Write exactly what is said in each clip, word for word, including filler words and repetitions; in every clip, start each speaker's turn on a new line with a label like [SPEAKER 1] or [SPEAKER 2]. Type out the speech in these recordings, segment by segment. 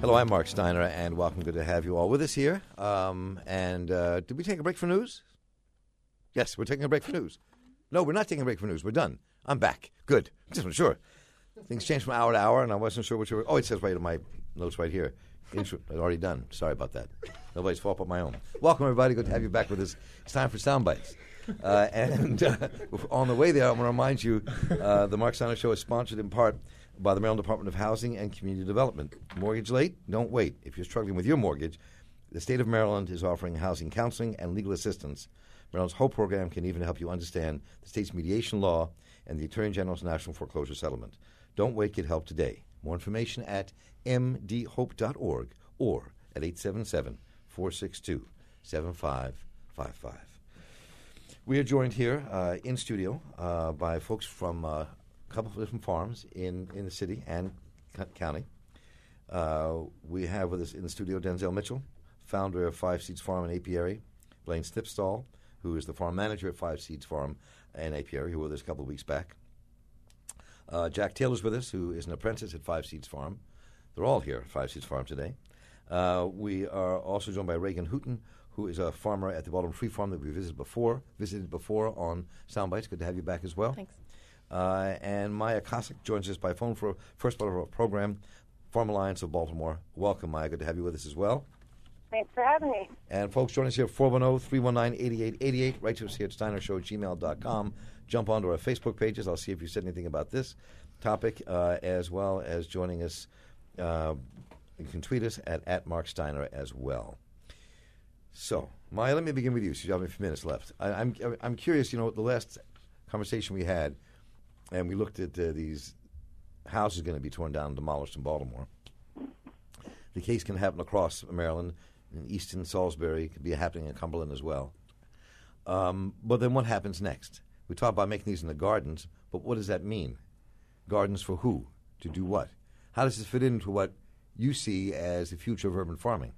[SPEAKER 1] Hello, I'm Mark Steiner, and welcome. Good to have you all with us here. Um, and uh, did we take a break for news? Yes, we're taking a break for news. No, we're not taking a break for news. We're done. I'm back. Good. Just wasn't sure. Things change from hour to hour, and I wasn't sure which were. Oh, it says right in my notes right here. Intro, I'd already done. Sorry about that. Nobody's fault but my own. Welcome, everybody. Good to have you back with us. It's time for Sound Bites. Uh, and uh, on the way there, I want to remind you, uh, the Mark Steiner Show is sponsored in part by the Maryland Department of Housing and Community Development. Mortgage late? Don't wait. If you're struggling with your mortgage, the state of Maryland is offering housing counseling and legal assistance. Maryland's HOPE program can even help you understand the state's mediation law and the Attorney General's National Foreclosure Settlement. Don't wait. Get help today. More information at m d hope dot org or at eight seven seven, four six two, seven five five five. We are joined here uh, in studio uh, by folks from uh, a couple of different farms in, in the city and c- county. Uh, we have with us in the studio Denzel Mitchell, founder of Five Seeds Farm in Apiary, Blaine Snipstall, who is the farm manager at Five Seeds Farm in Apiary, who was with us a couple of weeks back. Uh, Jack Taylor's with us, who is an apprentice at Five Seeds Farm. They're all here at Five Seeds Farm today. Uh, we are also joined by Reagan Hooten, who is a farmer at the Baltimore Free Farm that we visited before, visited before on Soundbites. Good to have you back as well.
[SPEAKER 2] Thanks.
[SPEAKER 1] Uh, and Maya Kosick joins us by phone for a first part of our program, Farm Alliance of Baltimore. Welcome, Maya. Good to have you with us as well.
[SPEAKER 3] Thanks for having me.
[SPEAKER 1] And folks, join us here at four one zero, three one nine, eight eight eight eight. Write to us here at steiner show at gmail dot com. Jump onto our Facebook pages. I'll see if you said anything about this topic, uh, as well as joining us. Uh, you can tweet us at, at Mark Steiner as well. So, Maya, let me begin with you, so you have a few minutes left. I, I'm I'm curious, you know, the last conversation we had, and we looked at uh, these houses going to be torn down and demolished in Baltimore. The case can happen across Maryland, in Easton, Salisbury, it could be happening in Cumberland as well. Um, but then what happens next? We talk about making these in the gardens, but what does that mean? Gardens for who? To do what? How does this fit into what you see as the future of urban farming?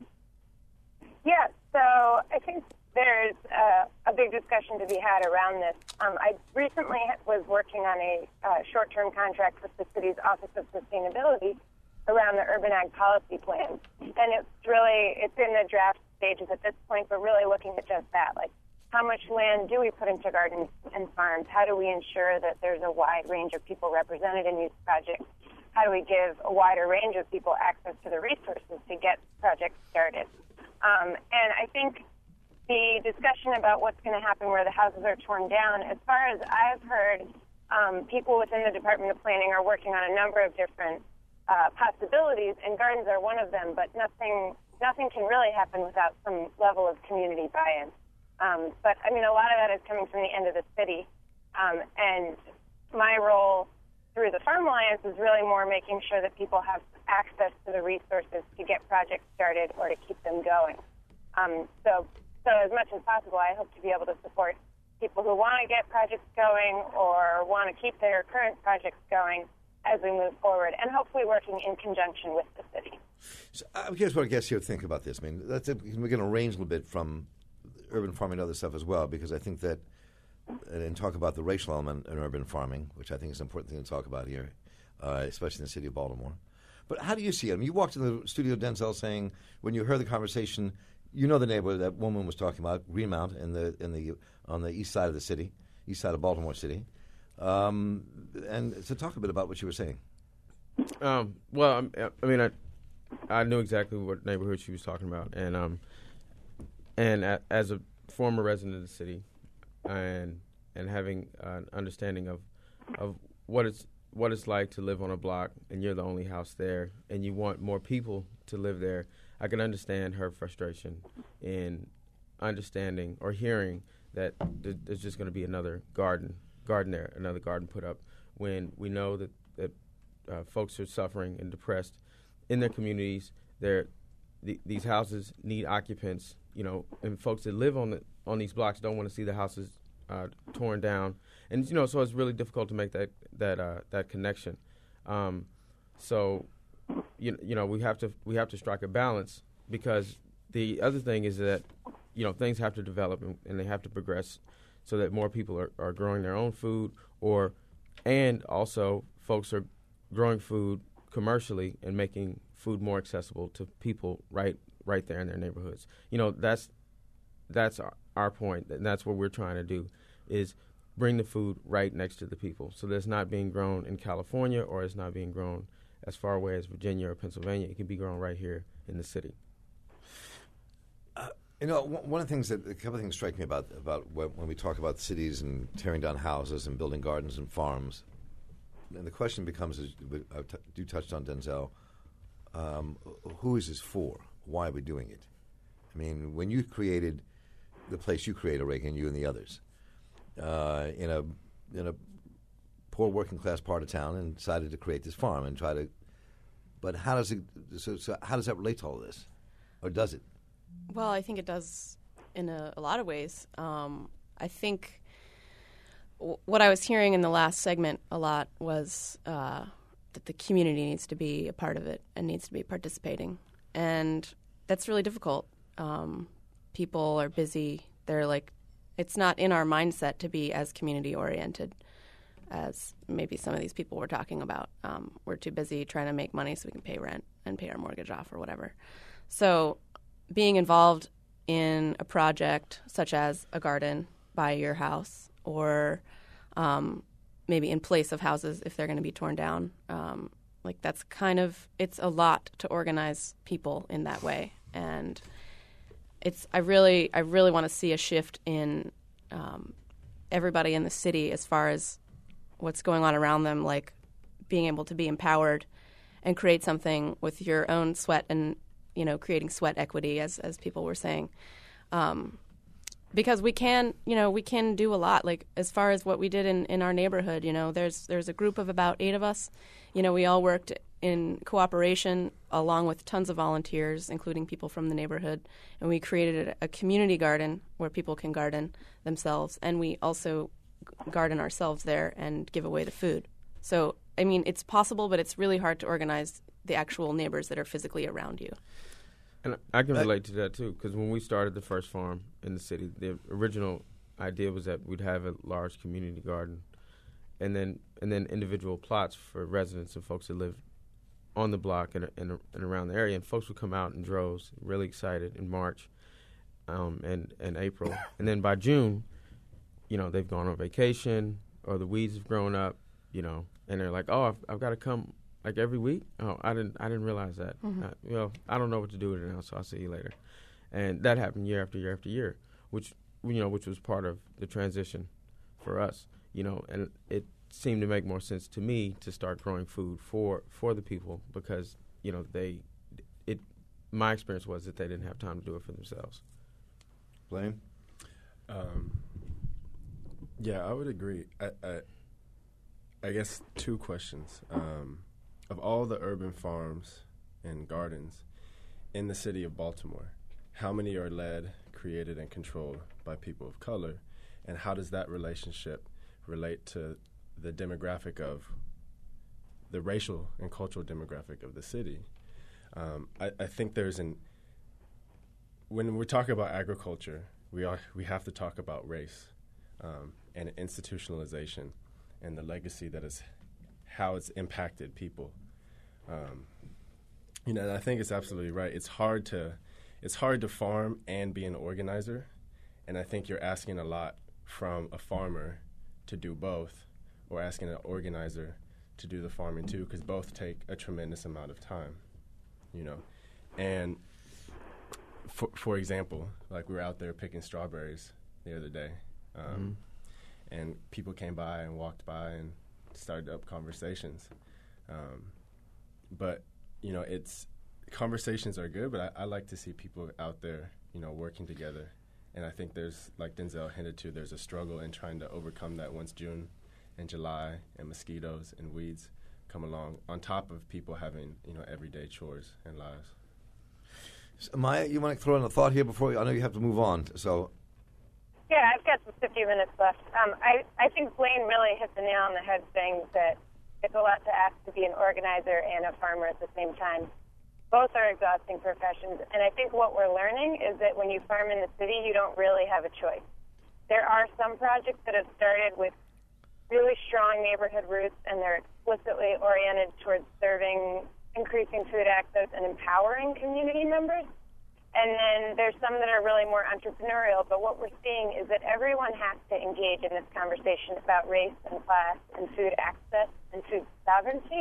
[SPEAKER 3] Yeah, so I think there's uh, a big discussion to be had around this. Um, I recently was working on a uh, short-term contract with the city's Office of Sustainability around the Urban Ag Policy Plan. And it's really, it's in the draft stages at this point, but really looking at just that, like how much land do we put into gardens and farms? How do we ensure that there's a wide range of people represented in these projects? How do we give a wider range of people access to the resources to get projects started? Um, and I think the discussion about what's going to happen where the houses are torn down, as far as I've heard, um, people within the Department of Planning are working on a number of different uh, possibilities, and gardens are one of them, but nothing nothing can really happen without some level of community buy-in. Um, but, I mean, a lot of that is coming from the end of the city, um, and my role through the Farm Alliance is really more making sure that people have access to the resources to get projects started or to keep them going. Um, so, so as much as possible, I hope to be able to support people who want to get projects going or want to keep their current projects going as we move forward, and hopefully working in conjunction with the city.
[SPEAKER 1] So I'm curious what I guess you think about this. I mean, that's a, we're going to range a little bit from urban farming and other stuff as well, because I think that, and talk about the racial element in urban farming, which I think is an important thing to talk about here, uh, especially in the city of Baltimore. But how do you see it? I mean, you walked in the studio, Denzel, saying when you heard the conversation, you know the neighborhood that woman was talking about, Greenmount, in the in the on the east side of the city, east side of Baltimore City. Um, and so talk a bit about what you were saying.
[SPEAKER 4] Um, well, I, I mean, I I knew exactly what neighborhood she was talking about, and um, and a, as a former resident of the city, and and having an understanding of of what it's what it's like to live on a block, and you're the only house there, and you want more people to live there, I can understand her frustration in understanding or hearing that th- there's just going to be another garden. garden there, another garden put up, when we know that, that uh, folks are suffering and depressed in their communities. They're, the, these houses need occupants, you know, and folks that live on the on these blocks don't want to see the houses uh, torn down. And, you know, so it's really difficult to make that that uh, that connection. Um, so, you, you know, we have to we have to strike a balance, because the other thing is that, you know, things have to develop and, and they have to progress, so that more people are, are growing their own food, or and also folks are growing food commercially and making food more accessible to people right right there in their neighborhoods. You know, that's that's our, our point, and that's what we're trying to do, is bring the food right next to the people. So that it's not being grown in California, or it's not being grown as far away as Virginia or Pennsylvania. It can be grown right here in the city.
[SPEAKER 1] Uh, you know, one of the things that a couple of things strike me about about when, when we talk about cities and tearing down houses and building gardens and farms, and the question becomes, as you touched on, Denzel, um, who is this for? Why are we doing it? I mean, when you created the place you created, Reagan, you and the others, uh, in a in a poor working class part of town, and decided to create this farm and try to. But how does it? So, so how does that relate to all of this, or does it?
[SPEAKER 2] Well, I think it does in a, a lot of ways. Um, I think w- what I was hearing in the last segment a lot was uh, that the community needs to be a part of it and needs to be participating, and that's really difficult. Um, people are busy. They're like, it's not in our mindset to be as community oriented as maybe some of these people we're talking about. Um, we're too busy trying to make money so we can pay rent and pay our mortgage off or whatever. So being involved in a project such as a garden by your house, or um, maybe in place of houses if they're going to be torn down, um, like that's kind of, it's a lot to organize people in that way. And it's, I really, I really want to see a shift in um, everybody in the city as far as what's going on around them, like being able to be empowered and create something with your own sweat and, you know, creating sweat equity, as as people were saying. Um, because we can, you know, we can do a lot. Like as far as what we did in, in our neighborhood, you know, there's there's a group of about eight of us. You know, we all worked in cooperation along with tons of volunteers, including people from the neighborhood. And we created a, a community garden where people can garden themselves. And we also garden ourselves there and give away the food. So, I mean, it's possible, but it's really hard to organize the actual neighbors that are physically around you.
[SPEAKER 4] And I can relate to that, too, because when we started the first farm in the city, the original idea was that we'd have a large community garden and then and then individual plots for residents and folks that live on the block and, and, and around the area. And folks would come out in droves, really excited in March um, and, and April. And then by June, you know, they've gone on vacation or the weeds have grown up, you know, and they're like, oh, I've, I've got to come like every week. Oh, I didn't I didn't realize that.
[SPEAKER 2] Mm-hmm.
[SPEAKER 4] Uh, well, I don't know what to do with it now, so I'll see you later. And that happened year after year after year, which, you know, which was part of the transition for us, you know, and it seemed to make more sense to me to start growing food for, for the people because, you know, they, it, my experience was that they didn't have time to do it for themselves.
[SPEAKER 1] Blaine?
[SPEAKER 5] Um, yeah, I would agree. I, I, I guess two questions. Um, of all the urban farms and gardens in the city of Baltimore, how many are led, created, and controlled by people of color? And how does that relationship relate to the demographic of the racial and cultural demographic of the city? Um, I, I think there's an, when we're talking about agriculture, we are we have to talk about race um, and institutionalization and the legacy that is how it's impacted people. Um, you know, and I think it's absolutely right. It's hard to it's hard to farm and be an organizer, and I think you're asking a lot from a farmer to do both, or asking an organizer to do the farming too, because both take a tremendous amount of time, you know. And for for example, like we were out there picking strawberries the other day, um, mm-hmm. and people came by and walked by and started up conversations. Um, but you know, it's conversations are good, but I, I like to see people out there, you know, working together. And I think there's, like Denzel hinted to, there's a struggle in trying to overcome that once June and July and mosquitoes and weeds come along, on top of people having, you know, everyday chores and lives.
[SPEAKER 1] So, Maya, you want to throw in a thought here before we, I know you have to move on. So,
[SPEAKER 3] yeah, I've got just a few minutes left. Um, I, I think Blaine really hit the nail on the head saying that it's a lot to ask to be an organizer and a farmer at the same time. Both are exhausting professions, and I think what we're learning is that when you farm in the city, you don't really have a choice. There are some projects that have started with really strong neighborhood roots, and they're explicitly oriented towards serving, increasing food access, and empowering community members. And then there's some that are really more entrepreneurial, but what we're seeing is that everyone has to engage in this conversation about race and class and food access and food sovereignty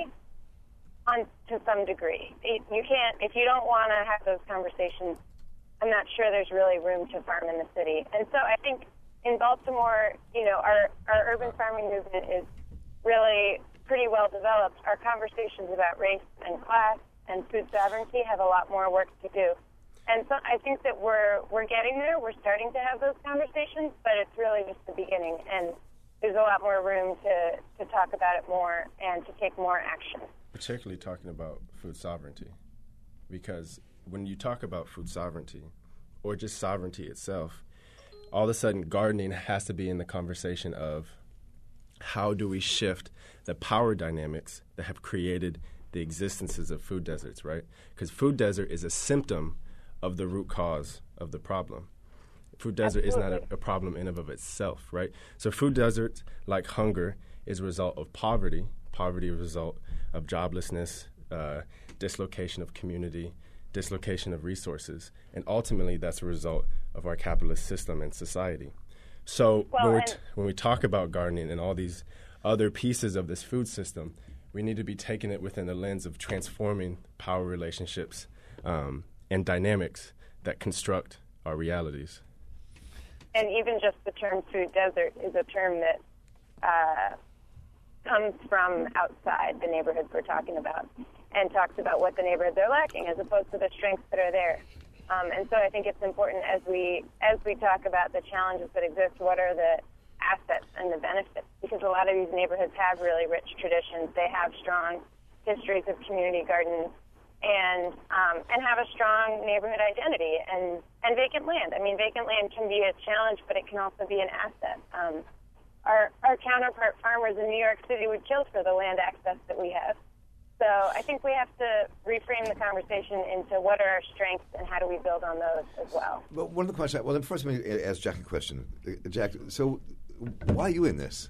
[SPEAKER 3] on to some degree. You can't, if you don't want to have those conversations, I'm not sure there's really room to farm in the city. And so I think in Baltimore, you know, our, our urban farming movement is really pretty well developed. Our conversations about race and class and food sovereignty have a lot more work to do. And so I think that we're we're getting there. We're starting to have those conversations, but it's really just the beginning. And there's a lot more room to, to talk about it more and to take more action.
[SPEAKER 5] Particularly talking about food sovereignty, because when you talk about food sovereignty or just sovereignty itself, all of a sudden gardening has to be in the conversation of how do we shift the power dynamics that have created the existences of food deserts, right? Because food desert is a symptom of the root cause of the problem. Food desert Absolutely. is not a, a problem in and of itself, right? So food deserts, like hunger, is a result of poverty. Poverty is a result of joblessness, uh, dislocation of community, dislocation of resources, and ultimately that's a result of our capitalist system and society. So
[SPEAKER 3] well,
[SPEAKER 5] when, we t- when we talk about gardening and all these other pieces of this food system, we need to be taking it within the lens of transforming power relationships um, and dynamics that construct our realities.
[SPEAKER 3] And even just the term food desert is a term that uh, comes from outside the neighborhoods we're talking about and talks about what the neighborhoods are lacking as opposed to the strengths that are there. Um, and so I think it's important as we as we talk about the challenges that exist, what are the assets and the benefits? Because a lot of these neighborhoods have really rich traditions. They have strong histories of community gardens and um, and have a strong neighborhood identity and, and vacant land. I mean, vacant land can be a challenge, but it can also be an asset. Um, our, our counterpart farmers in New York City would kill for the land access that we have. So I think we have to reframe the conversation into what are our strengths and how do we build on those as well.
[SPEAKER 1] Well, one of the questions, well, then first let me ask Jack a question. Uh, Jack, so why are you in this?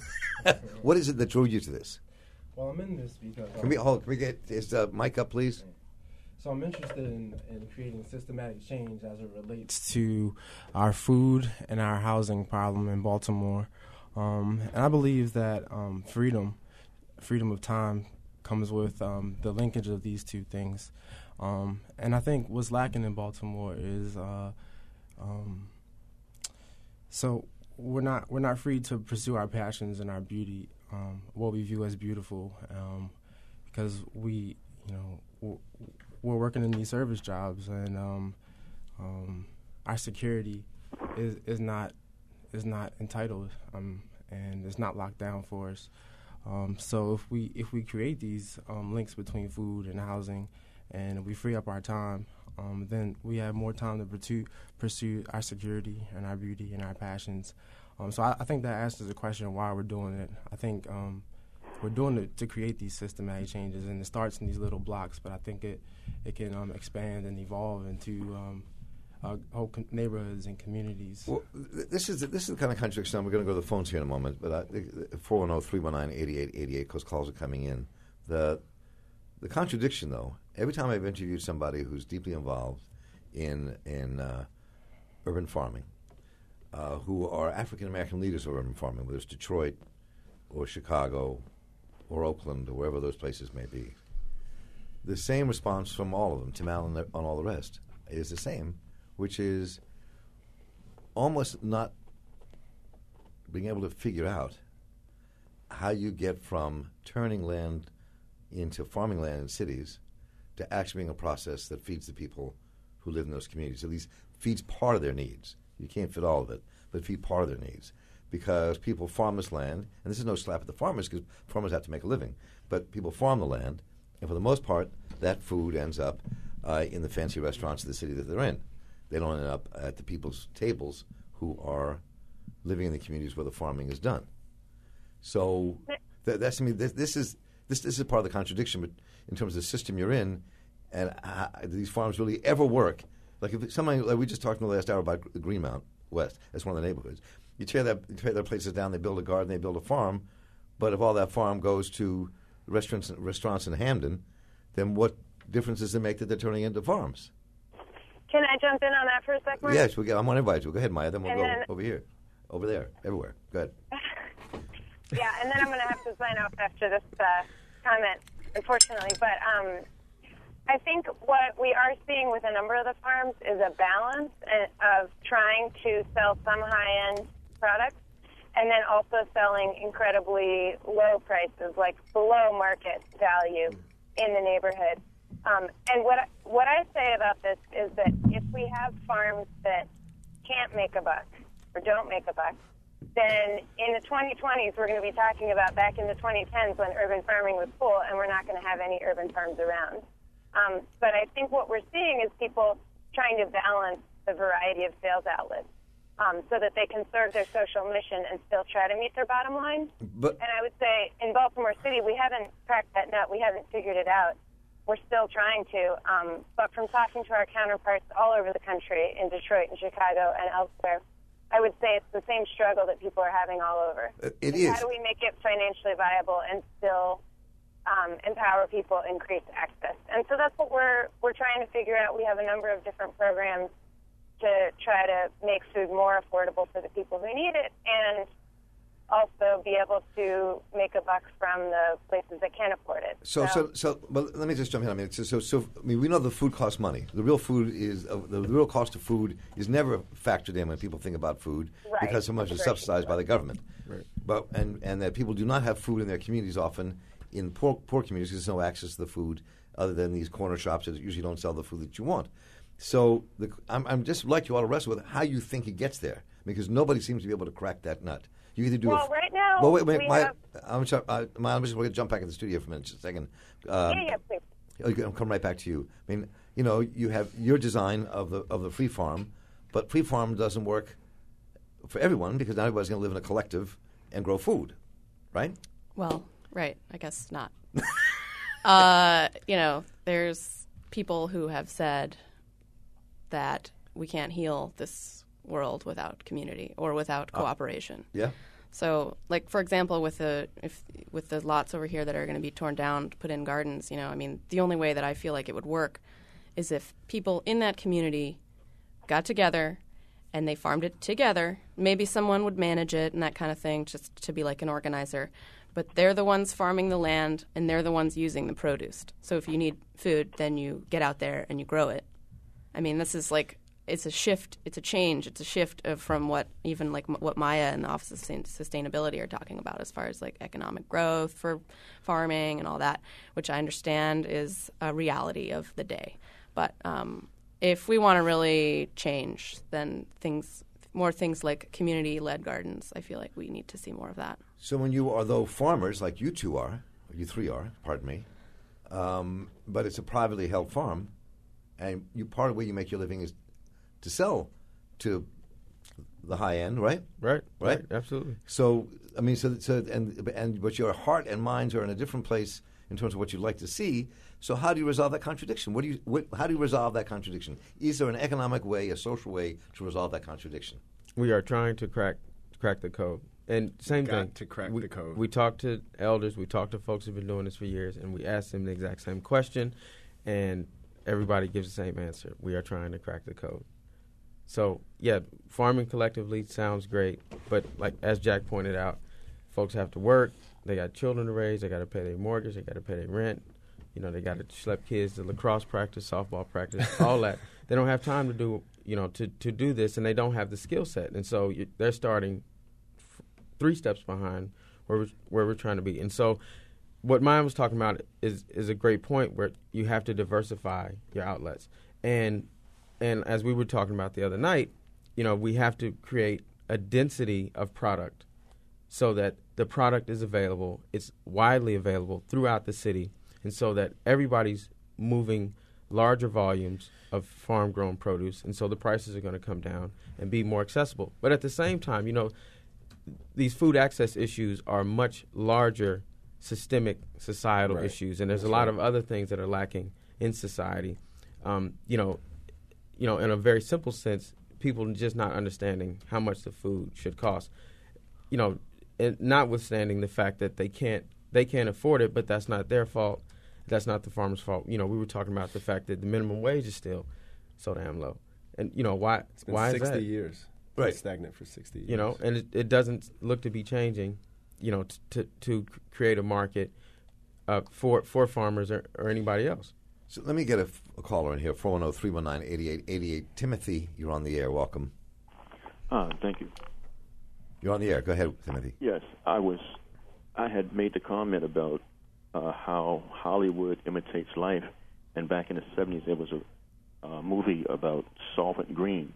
[SPEAKER 1] What is it that drew you to this?
[SPEAKER 6] Well, I'm in this because...
[SPEAKER 1] Can we, hold, can we get his uh, mic up, please?
[SPEAKER 6] So I'm interested in, in creating systematic change as it relates to our food and our housing problem in Baltimore. Um, and I believe that um, freedom, freedom of time, comes with um, the linkage of these two things. Um, and I think what's lacking in Baltimore is... Uh, um, so we're not we're not free to pursue our passions and our beauty, um, what we view as beautiful, um, because we, you know, we're, we're working in these service jobs, and um, um, our security is is not is not entitled, um, and it's not locked down for us. Um, so if we if we create these um, links between food and housing, and we free up our time, um, then we have more time to pursue, pursue our security and our beauty and our passions. Um, so I, I think that answers the question of why we're doing it. I think um, we're doing it to create these systematic changes, and it starts in these little blocks, but I think it, it can um, expand and evolve into um, uh, whole com- neighborhoods and communities.
[SPEAKER 1] Well, this is this is the kind of contradiction. We're going to go to the phones here in a moment, but four one zero, three one nine, eight eight eight eight, because calls are coming in. The the contradiction, though, every time I've interviewed somebody who's deeply involved in in uh, urban farming, uh, who are African American leaders of urban farming, whether it's Detroit or Chicago or Oakland or wherever those places may be, the same response from all of them, Tim Allen and all the rest, is the same, which is almost not being able to figure out how you get from turning land into farming land in cities to actually being a process that feeds the people who live in those communities. At least feeds part of their needs. You can't fit all of it, but feed part of their needs. Because people farm this land, and this is no slap at the farmers because farmers have to make a living, but people farm the land, and for the most part, that food ends up uh, in the fancy restaurants of the city that they're in. They don't end up at the people's tables who are living in the communities where the farming is done. So th- that's I mean this, this is this this is part of the contradiction, but in terms of the system you're in, and uh, do these farms really ever work? Like if somebody like we just talked in the last hour about Greenmount West, that's one of the neighborhoods. You tear that, you tear their places down. They build a garden. They build a farm. But if all that farm goes to restaurants, restaurants in Hamden, then what difference does it make that they're turning into farms?
[SPEAKER 3] Can I jump in on that for a second? Mark?
[SPEAKER 1] Yes, we get, I'm on everybody to. Go ahead, Maya. Then we'll
[SPEAKER 3] And
[SPEAKER 1] go
[SPEAKER 3] then-
[SPEAKER 1] over here, over there, everywhere. Go ahead.
[SPEAKER 3] Yeah, and then I'm going to have to sign off after this uh, comment, unfortunately. But um, I think what we are seeing with a number of the farms is a balance of trying to sell some high-end products and then also selling incredibly low prices, like below market value in the neighborhood. Um, and what I, what I say about this is that if we have farms that can't make a buck or don't make a buck, then in the twenty twenties we're going to be talking about back in the twenty tens when urban farming was cool, and we're not going to have any urban farms around. Um, but I think what we're seeing is people trying to balance the variety of sales outlets um, so that they can serve their social mission and still try to meet their bottom line.
[SPEAKER 1] But
[SPEAKER 3] And I would say in Baltimore City, we haven't cracked that nut. We haven't figured it out. We're still trying to. Um, but from talking to our counterparts all over the country, in Detroit and Chicago and elsewhere, I would say it's the same struggle that people are having all over.
[SPEAKER 1] Uh, it
[SPEAKER 3] Like,
[SPEAKER 1] is.
[SPEAKER 3] How do we make it financially viable and still um, empower people, increase access? And so that's what we're we're trying to figure out. We have a number of different programs to try to make food more affordable for the people who need it, and also be able to make a buck from the places that can't afford it.
[SPEAKER 1] So, so, so, but let me just jump in. I mean, so, so, so I mean, we know the food costs money. The real food is uh, the real cost of food is never factored in when people think about food
[SPEAKER 3] Right.
[SPEAKER 1] because so much is
[SPEAKER 3] Right.
[SPEAKER 1] subsidized by the government.
[SPEAKER 4] Right.
[SPEAKER 1] But and and that people do not have food in their communities often in poor poor communities. There's no access to the food other than these corner shops that usually don't sell the food that you want. So, the, I'm, I'm just like you all to wrestle with how you think it gets there because nobody seems to be able to crack that nut. You either do.
[SPEAKER 3] Well,
[SPEAKER 1] a f-
[SPEAKER 3] right now,
[SPEAKER 1] Well, wait, wait.
[SPEAKER 3] we
[SPEAKER 1] My,
[SPEAKER 3] have-
[SPEAKER 1] I'm sorry. Uh, my, I'm just going to jump back in the studio for a minute, just a second. Um,
[SPEAKER 3] yeah, yeah, please.
[SPEAKER 1] I'll come right back to you. I mean, you know, you have your design of the of the free farm, but free farm doesn't work for everyone because not everybody's going to live in a collective and grow food, right?
[SPEAKER 2] Well, right. I guess not. uh, you know, there's people who have said that we can't heal this world without community or without cooperation.
[SPEAKER 1] Yeah.
[SPEAKER 2] So, like for example, with the if with the lots over here that are going to be torn down to put in gardens, you know, I mean, the only way that I feel like it would work is if people in that community got together and they farmed it together. Maybe someone would manage it and that kind of thing, just to be like an organizer. But they're the ones farming the land and they're the ones using the produce. So if you need food, then you get out there and you grow it. I mean, this is like. It's a shift. It's a change. It's a shift of from what even like m- what Maya and the Office of Sustain- Sustainability are talking about as far as like economic growth for farming and all that, which I understand is a reality of the day. But um, if we want to really change, then things, more things like community-led gardens, I feel like we need to see more of that.
[SPEAKER 1] So when you are though farmers like you two are, or you three are, pardon me, um, but it's a privately held farm, and you part of the way you make your living is to sell to the high end, right?
[SPEAKER 4] Right,
[SPEAKER 1] Right?
[SPEAKER 4] right, absolutely.
[SPEAKER 1] So I mean, so so and and but your heart and minds are in a different place in terms of what you'd like to see. So how do you resolve that contradiction? What do you what, how do you resolve that contradiction? Is there an economic way, a social way to resolve that contradiction?
[SPEAKER 4] We are trying to crack crack the code. And same
[SPEAKER 5] Got
[SPEAKER 4] thing.
[SPEAKER 5] to crack
[SPEAKER 4] we,
[SPEAKER 5] the code.
[SPEAKER 4] We talked to elders, we talked to folks who've been doing this for years, and we asked them the exact same question, and everybody gives the same answer. We are trying to crack the code. So, yeah, farming collectively sounds great, but like as Jack pointed out, folks have to work, they got children to raise, they got to pay their mortgage, they got to pay their rent, you know, they got to schlep kids to lacrosse practice, softball practice, all that. They don't have time to do, you know, to, to do this, and they don't have the skill set. And so you, they're starting f- three steps behind where we're, where we're trying to be. And so what Maya was talking about is is a great point where you have to diversify your outlets. And and as we were talking about the other night, you know, we have to create a density of product so that the product is available, it's widely available throughout the city, and so that everybody's moving larger volumes of farm-grown produce, and so the prices are going to come down and be more accessible. But at the same time, you know, these food access issues are much larger systemic societal
[SPEAKER 5] Right.
[SPEAKER 4] issues, and there's
[SPEAKER 5] That's
[SPEAKER 4] a lot
[SPEAKER 5] right.
[SPEAKER 4] of other things that are lacking in society. Um, you know, you know, in a very simple sense, people just not understanding how much the food should cost. You know, and notwithstanding the fact that they can't they can't afford it, but that's not their fault. That's not the farmer's fault. You know, we were talking about the fact that the minimum wage is still so damn low, and you know why?
[SPEAKER 5] It's been
[SPEAKER 4] why
[SPEAKER 5] sixty
[SPEAKER 4] is that?
[SPEAKER 5] years,
[SPEAKER 1] Right.
[SPEAKER 5] It's stagnant for sixty years.
[SPEAKER 4] You know, and it, it doesn't look to be changing. You know, t- to to create a market uh, for for farmers or, or anybody else.
[SPEAKER 1] So let me get a, a caller in here, four one zero, three one nine, eight eight eight eight. Timothy, you're on the air. Welcome.
[SPEAKER 7] Ah, thank you.
[SPEAKER 1] You're on the air. Go ahead, Timothy.
[SPEAKER 7] Yes, I was. I had made the comment about uh, how Hollywood imitates life, and back in the seventies there was a uh, movie about Solvent Green,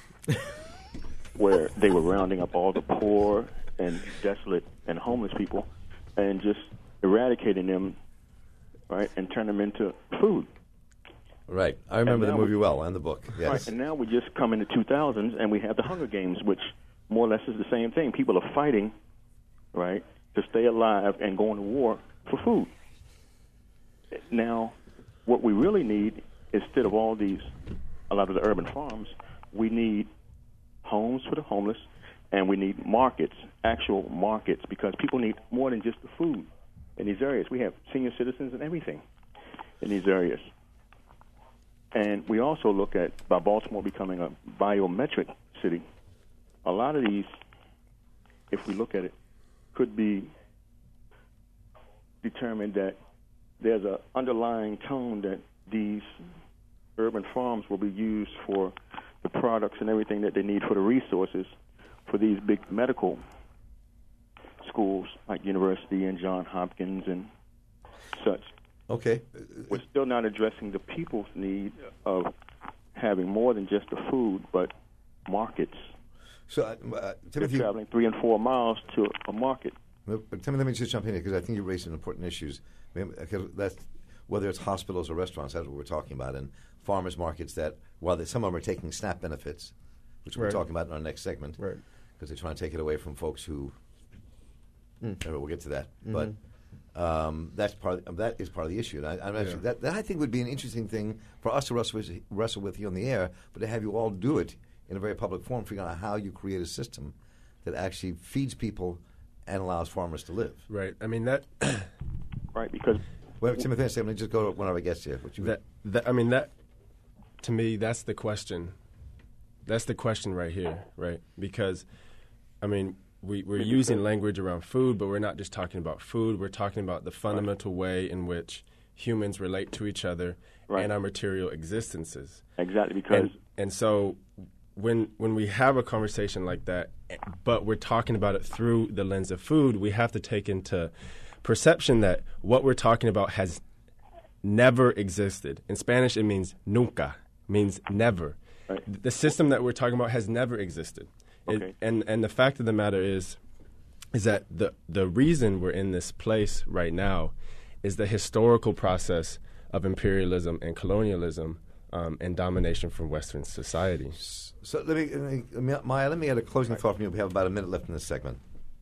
[SPEAKER 7] where they were rounding up all the poor and desolate and homeless people, and just eradicating them, right, and turn them into food.
[SPEAKER 1] Right. I remember the
[SPEAKER 7] now
[SPEAKER 1] movie
[SPEAKER 7] we-
[SPEAKER 1] well and the book. Yes.
[SPEAKER 7] Right, and now we just come in the two thousands, and we have the Hunger Games, which more or less is the same thing. People are fighting, right, to stay alive and going to war for food. Now, what we really need, instead of all these, a lot of the urban farms, we need homes for the homeless, and we need markets, actual markets, because people need more than just the food in these areas. We have senior citizens and everything in these areas. And we also look at, by Baltimore becoming a biometric city, a lot of these, if we look at it, could be determined that there's an underlying tone that these urban farms will be used for the products and everything that they need for the resources for these big medical schools like University and Johns Hopkins and such.
[SPEAKER 1] Okay.
[SPEAKER 7] We're still not addressing the people's need of having more than just the food, but markets.
[SPEAKER 1] So, uh,
[SPEAKER 7] They're
[SPEAKER 1] Timothy,
[SPEAKER 7] traveling three and four miles to a market.
[SPEAKER 1] but Timothy, let me just jump in here because I think you raised some important issues. I mean, because that's, whether it's hospitals or restaurants, that's what we're talking about, and farmers markets that, while they, some of them are taking SNAP benefits, which we're
[SPEAKER 4] Right.
[SPEAKER 1] talking about in our next segment,
[SPEAKER 4] Right.
[SPEAKER 1] because they're trying to take it away from folks who.
[SPEAKER 4] Mm.
[SPEAKER 1] Anyway, we'll get to that,
[SPEAKER 4] Mhm.
[SPEAKER 1] but. Um, that's part. Of, that is part of the issue. And I, I'm actually,
[SPEAKER 5] Yeah.
[SPEAKER 1] that, that I think would be an interesting thing for us to wrestle with, wrestle with you on the air, but to have you all do it in a very public forum, figuring out how you create a system that actually feeds people and allows farmers to live.
[SPEAKER 5] Right. I mean that.
[SPEAKER 7] Right, because
[SPEAKER 1] Well, Timothy, let me just go to one of our guests here. What you
[SPEAKER 5] That, that I mean that to me that's the question. That's the question right here, right? Because I mean we, we're using language around food, but we're not just talking about food. We're talking about the fundamental right. way in which humans relate to each other right. and our material existences.
[SPEAKER 7] Exactly, because
[SPEAKER 5] and, and so when when we have a conversation like that, but we're talking about it through the lens of food, we have to take into perception that what we're talking about has never existed. In Spanish, it means nunca, means never.
[SPEAKER 7] Right.
[SPEAKER 5] The system that we're talking about has never existed.
[SPEAKER 7] Okay.
[SPEAKER 5] It, and and the fact of the matter is, is that the the reason we're in this place right now is the historical process of imperialism and colonialism um, and domination from Western society.
[SPEAKER 1] So let me, let me, Maya, let me get a closing thought from you. We have about a minute left in this segment.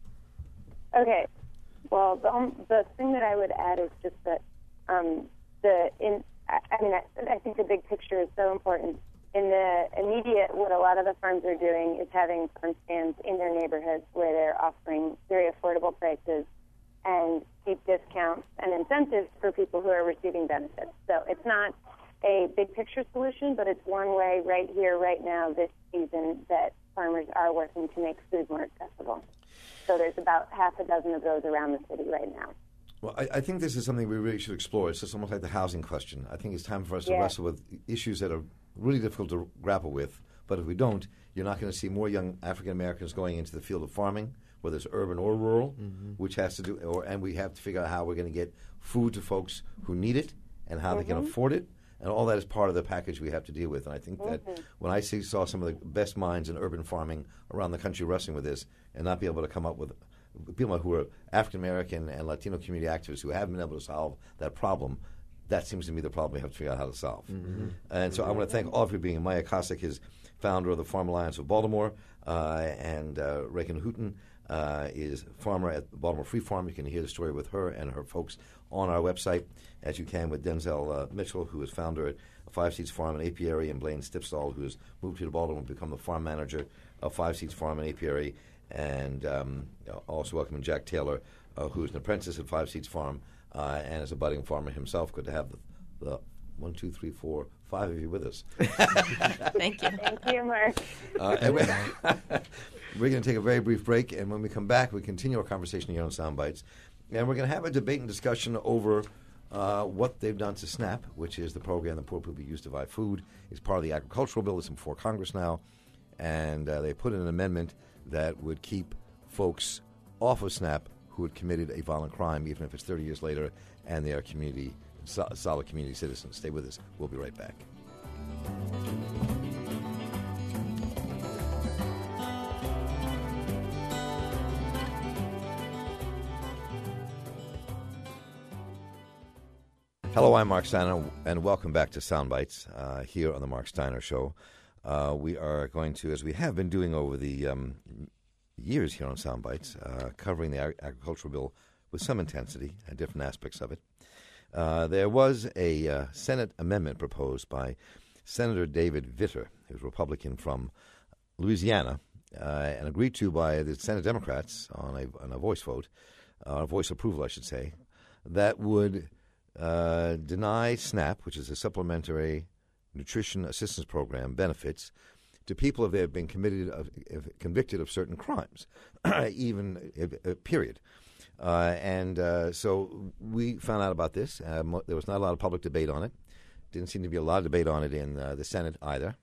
[SPEAKER 3] Okay. Well, the um, the thing that I would add is just that um, the in I, I mean I, I think the big picture is so important. In the immediate, what a lot of the farms are doing is having farm stands in their neighborhoods where they're offering very affordable prices and deep discounts and incentives for people who are receiving benefits. So it's not a big picture solution, but it's one way right here, right now, this season, that farmers are working to make food more accessible. So there's about half a dozen of those around the city right now.
[SPEAKER 1] Well, I, I think this is something we really should explore. It's just almost like the housing question. I think it's time for us
[SPEAKER 3] Yeah.
[SPEAKER 1] to wrestle with issues that are really difficult to grapple with. But if we don't, you're not going to see more young African Americans going into the field of farming, whether it's urban or rural, mm-hmm. which has to do, or, and we have to figure out how we're going to get food to folks who need it and how mm-hmm. they can afford it. And all that is part of the package we have to deal with. And I think mm-hmm. that when I see, saw some of the best minds in urban farming around the country wrestling with this and not be able to come up with people who are African American and Latino community activists who haven't been able to solve that problem, that seems to me the problem we have to figure out how to solve. Mm-hmm. And so I want to thank all of you being Maya Cossack, is founder of the Farm Alliance of Baltimore, uh, and uh, Reagan Hooten, uh, is farmer at the Baltimore Free Farm. You can hear the story with her and her folks on our website, as you can with Denzel uh, Mitchell, who is founder at Five Seeds Farm and Apiary, and Blaine Stipstall, who has moved here to Baltimore and become the farm manager of Five Seeds Farm and Apiary, and um, also welcoming Jack Taylor, uh, who's an apprentice at Five Seeds Farm uh, and is a budding farmer himself. Good to have the, the one, two, three, four, five of you with us.
[SPEAKER 2] Thank you.
[SPEAKER 3] Thank you, Mark.
[SPEAKER 1] Uh, and we- we're going to take a very brief break, and when we come back, we continue our conversation here on Soundbites. And we're going to have a debate and discussion over uh, what they've done to SNAP, which is the program that poor people use to buy food. It's part of the agricultural bill that's before Congress now. And uh, they put in an amendment that would keep folks off of SNAP who had committed a violent crime, even if it's thirty years later, and they are community, so, solid community citizens. Stay with us. We'll be right back. Hello, I'm Mark Steiner, and welcome back to Soundbites uh, here on the Mark Steiner Show. Uh, we are going to, as we have been doing over the um, years here on Soundbites, uh, covering the ag- agricultural bill with some intensity and different aspects of it. Uh, there was a uh, Senate amendment proposed by Senator David Vitter, who's a Republican from Louisiana, uh, and agreed to by the Senate Democrats on a, on a voice vote, uh, a voice approval, I should say, that would uh, deny SNAP, which is a supplementary nutrition assistance program, benefits to people if they have been committed of, if convicted of certain crimes, even if, uh, period. Uh, and uh, so we found out about this. Um, there was not a lot of public debate on it. Didn't seem to be a lot of debate on it in uh, the Senate either,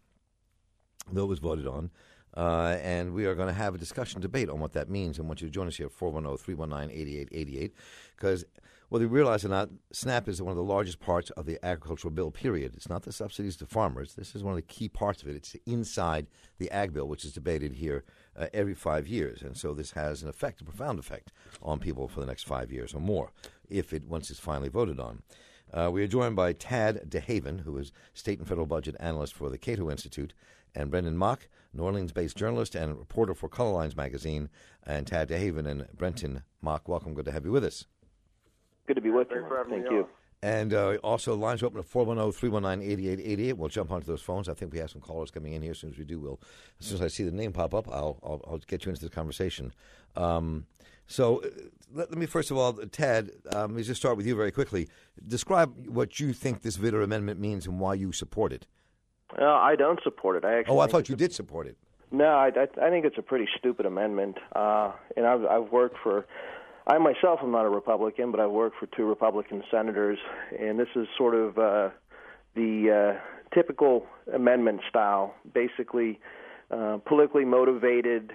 [SPEAKER 1] though it was voted on. Uh, and we are going to have a discussion, debate on what that means. I want you to join us here at four one zero, three one nine, eight eight eight eight, because whether you realize or not, SNAP is one of the largest parts of the agricultural bill, period. It's not the subsidies to farmers. This is one of the key parts of it. It's inside the ag bill, which is debated here uh, every five years. And so this has an effect, a profound effect, on people for the next five years or more, if it once it's finally voted on. Uh, we are joined by Tad DeHaven, who is state and federal budget analyst for the Cato Institute, and Brendan Mock, New Orleans-based journalist and reporter for Color Lines magazine. And Tad DeHaven and Brendan Mock, welcome. Good to have you with us.
[SPEAKER 8] Good to be with you. Thank you.
[SPEAKER 1] And uh, also, lines are open at four one zero, three one nine, eight eight eight eight. We'll jump onto those phones. I think we have some callers coming in here. As soon as we do, we'll, as soon as I see the name pop up, I'll, I'll, I'll get you into the conversation. Um, so uh, let, let me, first of all, Tad, um, let me just start with you very quickly. Describe what you think this Vitter Amendment means and why you support it.
[SPEAKER 8] Uh, I don't support it. I actually.
[SPEAKER 1] Oh, I thought you did support it.
[SPEAKER 8] No, I, I, I think it's a pretty stupid amendment. Uh, and I've, I've worked for. I myself am not a Republican, but I've worked for two Republican senators, and this is sort of uh, the uh, typical amendment style, basically uh, politically motivated,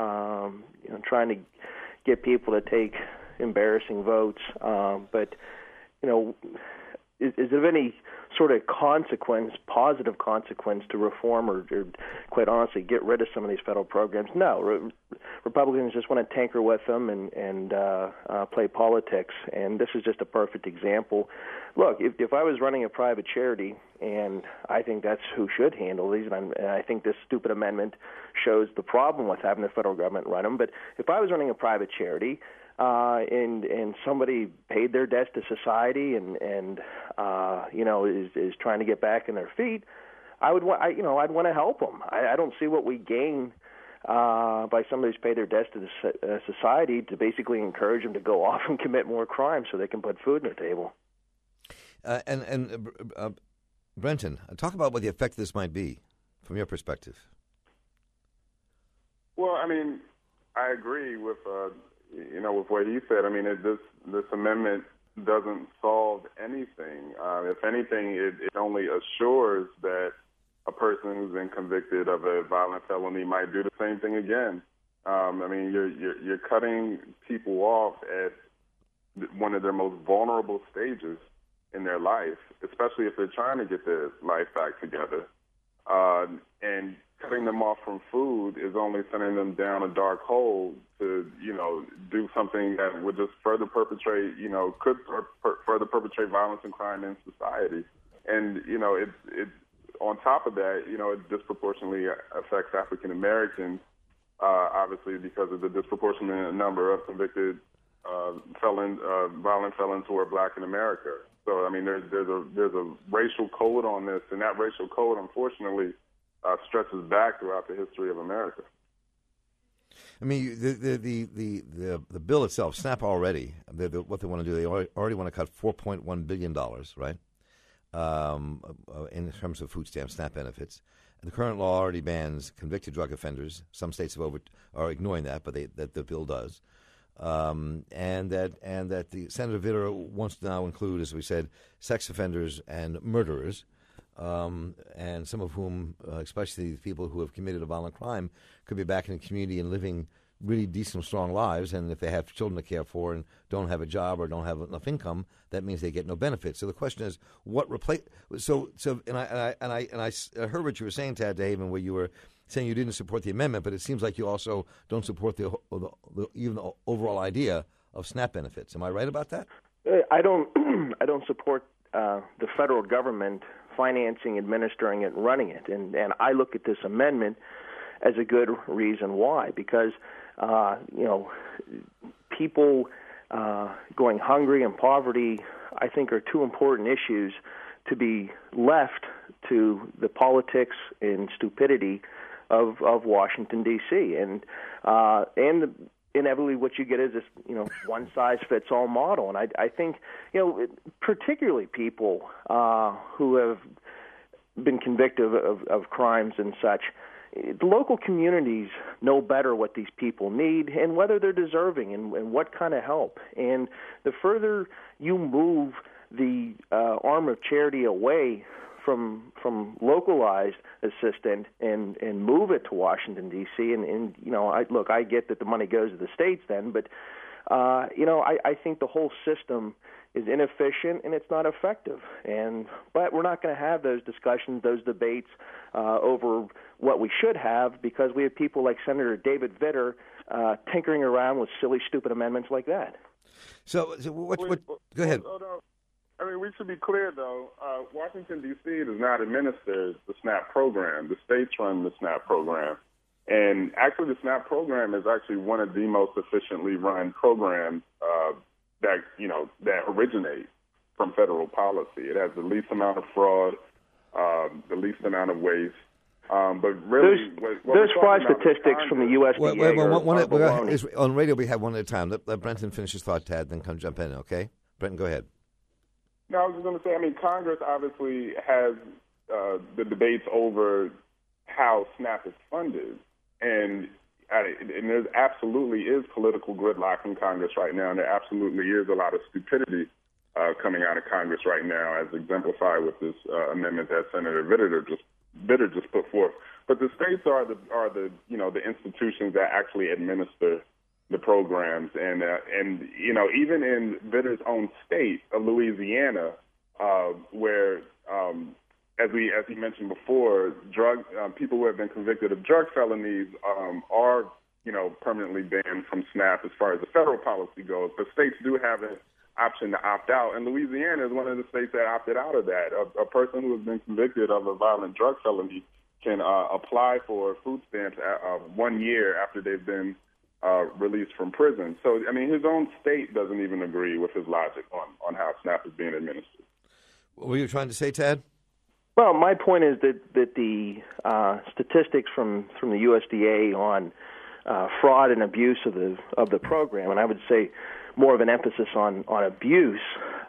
[SPEAKER 8] um, you know, trying to get people to take embarrassing votes. Um, but, you know, is, is there any sort of consequence, positive consequence to reform or, or quite honestly, get rid of some of these federal programs? No. Re- Republicans just want to tinker with them and, and uh, uh, play politics, and this is just a perfect example. Look, if, if I was running a private charity, and I think that's who should handle these, and, I'm, and I think this stupid amendment shows the problem with having the federal government run them, but if I was running a private charity, Uh, and and somebody paid their debts to society, and and uh, you know is is trying to get back on their feet, I would want I, you know I'd want to help them. I, I don't see what we gain uh, by somebody who's paid their debts to the uh, society to basically encourage them to go off and commit more crimes so they can put food on their table.
[SPEAKER 1] Uh, and and uh, uh, Brenton, talk about what the effect of this might be from your perspective.
[SPEAKER 9] Well, I mean, I agree with. Uh, You know, with what he said. I mean, it, this this amendment doesn't solve anything. Uh, if anything, it, it only assures that a person who's been convicted of a violent felony might do the same thing again. Um, I mean, you're, you're you're cutting people off at one of their most vulnerable stages in their life, especially if they're trying to get their life back together. Uh, and cutting them off from food is only sending them down a dark hole to, you know, do something that would just further perpetrate, you know, could per- per- further perpetrate violence and crime in society. And, you know, it, it, on top of that, you know, it disproportionately affects African Americans uh, obviously because of the disproportionate number of convicted uh, felon, uh, violent felons who are black in America. So, I mean, there's there's a there's a racial code on this, and that racial code, unfortunately, uh, stretches back throughout the history of America.
[SPEAKER 1] I mean, the the the the, the, the bill itself, SNAP already, the, the, what they want to do, they already, already want to cut four point one billion dollars, right, um, uh, in terms of food stamps, SNAP benefits. And the current law already bans convicted drug offenders. Some states have over, are ignoring that, but they, that the bill does. Um, and that and that the Senator Vitter wants to now include, as we said, sex offenders and murderers, um, and some of whom, uh, especially people who have committed a violent crime, could be back in the community and living really decent, strong lives. And if they have children to care for and don't have a job or don't have enough income, that means they get no benefits. So the question is, what replace? So so and I and I and I, and I heard what you were saying, Tad DeHaven, where you were saying you didn't support the amendment, but it seems like you also don't support the, the, the even the overall idea of SNAP benefits. Am I right about that?
[SPEAKER 8] I don't. I don't support uh, the federal government financing, administering it, and running it. And and I look at this amendment as a good reason why, because uh, you know, people uh, going hungry and poverty, I think, are two important issues to be left to the politics and stupidity of of Washington D C and uh, and the, inevitably what you get is this, you know, one size fits all model. And I I think, you know, particularly people uh, who have been convicted of, of, of crimes and such, the local communities know better what these people need and whether they're deserving and, and what kind of help. And the further you move the uh, arm of charity away from from localized assistance and, and move it to Washington, D C, and, and you know, I, look, I get that the money goes to the states then, but, uh, you know, I, I think the whole system is inefficient and it's not effective. And but we're not going to have those discussions, those debates uh, over what we should have, because we have people like Senator David Vitter uh, tinkering around with silly, stupid amendments like that.
[SPEAKER 1] So, so what, what, go ahead.
[SPEAKER 9] Hold on. I mean, we should be clear, though. Uh, Washington, D C does not administer the SNAP program. The states run the SNAP program. And actually, the SNAP program is actually one of the most efficiently run programs uh, that, you know, that originate from federal policy. It has the least amount of fraud, um, the least amount of waste. Um, but really,
[SPEAKER 8] those,
[SPEAKER 9] what, what
[SPEAKER 8] those fraud statistics from the U S D A
[SPEAKER 1] wait, wait, wait,
[SPEAKER 8] are,
[SPEAKER 1] one,
[SPEAKER 8] are
[SPEAKER 1] one, is, on radio, we have one at a time. Let, let Brenton finish his thought, Tad, then come jump in, okay? Brenton, go ahead.
[SPEAKER 9] No, I was just going to say, I mean, Congress obviously has uh, the debates over how SNAP is funded, and uh, and there absolutely is political gridlock in Congress right now, and there absolutely is a lot of stupidity uh, coming out of Congress right now, as exemplified with this uh, amendment that Senator Vitter just Vitter just put forth. But the states are the are the you know the institutions that actually administer the programs, and uh, and you know even in Vitter's own state of Louisiana, uh, where um, as we as he mentioned before, drug uh, people who have been convicted of drug felonies um, are you know permanently banned from SNAP as far as the federal policy goes. But states do have an option to opt out, and Louisiana is one of the states that opted out of that. A, a person who has been convicted of a violent drug felony can uh, apply for food stamps at, uh, one year after they've been Uh, released from prison. So, I mean, his own state doesn't even agree with his logic on, on how SNAP is being administered.
[SPEAKER 1] What were you trying to say, Tad?
[SPEAKER 8] Well, my point is that, that the uh, statistics from, from the U S D A on uh, fraud and abuse of the of the program, and I would say more of an emphasis on, on abuse,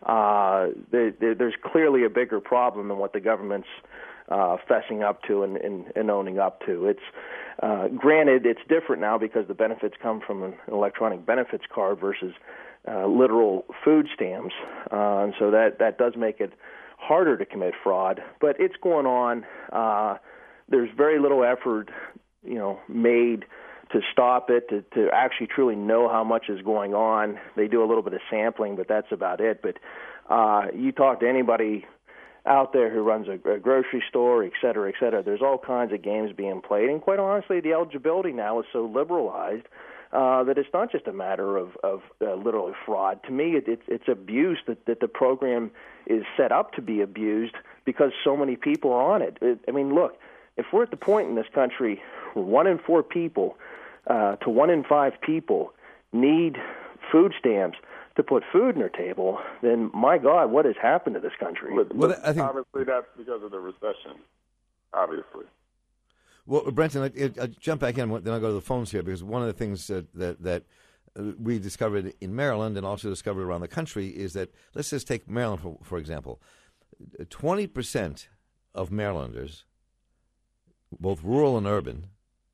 [SPEAKER 8] uh, there, there, there's clearly a bigger problem than what the government's uh, fessing up to and, and, and owning up to. It's Uh, granted, it's different now because the benefits come from an electronic benefits card versus uh, literal food stamps, uh, and so that, that does make it harder to commit fraud. But it's going on. Uh, there's very little effort, you know, made to stop it, to, to actually truly know how much is going on. They do a little bit of sampling, but that's about it. But uh, you talk to anybody out there who runs a, a grocery store, et cetera, et cetera. There's all kinds of games being played, and quite honestly, the eligibility now is so liberalized uh, that it's not just a matter of, of uh, literally fraud. To me, it, it, it's abuse that, that the program is set up to be abused because so many people are on it. it. I mean, look, if we're at the point in this country where one in four people uh, to one in five people need food stamps to put food on their table, then my God, what has happened to this country?
[SPEAKER 9] But,
[SPEAKER 1] Well,
[SPEAKER 9] but
[SPEAKER 1] I think-
[SPEAKER 9] obviously that's because of the recession. Obviously.
[SPEAKER 1] Well, Brenton, I, I, I jump back in, then I'll go to the phones here, because one of the things that, that, that uh, we discovered in Maryland and also discovered around the country is that, let's just take Maryland, for, for example. twenty percent of Marylanders, both rural and urban,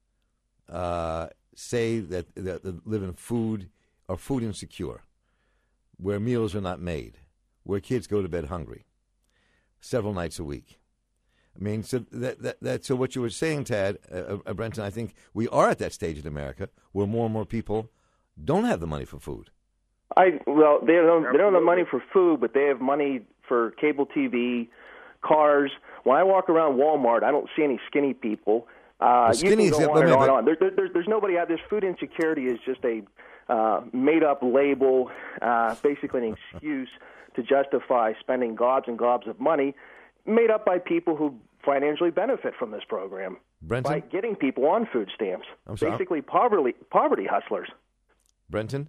[SPEAKER 1] uh, say that, that they live in food, are food insecure, where meals are not made, where kids go to bed hungry several nights a week. I mean, so that, that, that so what you were saying, Tad, uh, uh, Brenton, I think we are at that stage in America where more and more people don't have the money for food.
[SPEAKER 8] I well, they don't they don't have money for food, but they have money for cable T V, cars. When I walk around Walmart, I don't see any skinny people. Uh,
[SPEAKER 1] Well, skinny
[SPEAKER 8] you
[SPEAKER 1] is-
[SPEAKER 8] can go
[SPEAKER 1] let
[SPEAKER 8] on
[SPEAKER 1] me-
[SPEAKER 8] and on
[SPEAKER 1] but-
[SPEAKER 8] and on. There, there, there's, there's nobody out. This food insecurity is just a uh, made-up label, uh, basically an excuse to justify spending gobs and gobs of money, made up by people who financially benefit from this program
[SPEAKER 1] Brenton?
[SPEAKER 8] by getting people on food stamps.
[SPEAKER 1] I'm sorry.
[SPEAKER 8] Basically, poverty poverty hustlers.
[SPEAKER 1] Brenton?